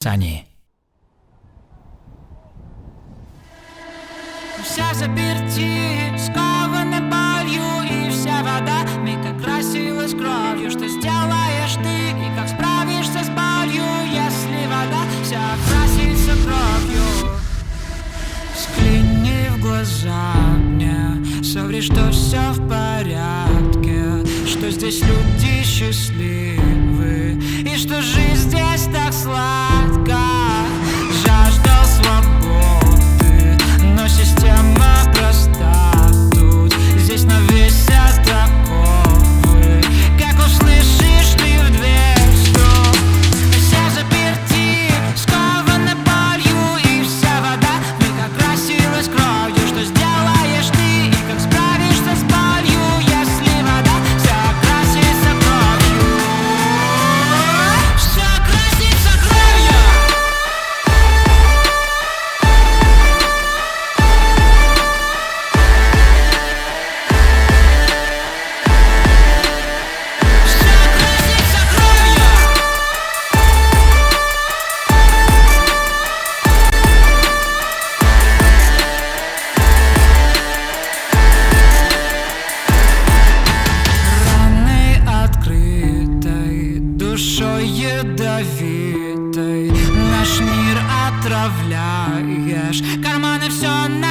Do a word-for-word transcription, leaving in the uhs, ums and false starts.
описании. Вся заперти, скованы болью, и вся вода миг окрасилась кровью. Что сделаешь ты, и как справишься с болью, если вода вся окрасится кровью? Взгляни в глаза мне, соври, что все в порядке, что здесь люди счастливы, и что жизнь здесь так сладка. Жаждал свободы, но система проста тут. Здесь навесят оковы, как услышишь ты в дверь стук. Все заперти, скованы болью, и вся вода вмиг окрасилась кровью. Что сделаешь ты, и как справишься с болью, если вода вся окрасится кровью? Все окрасится кровью. Душой ядовитой наш мир отравляешь, карманы все на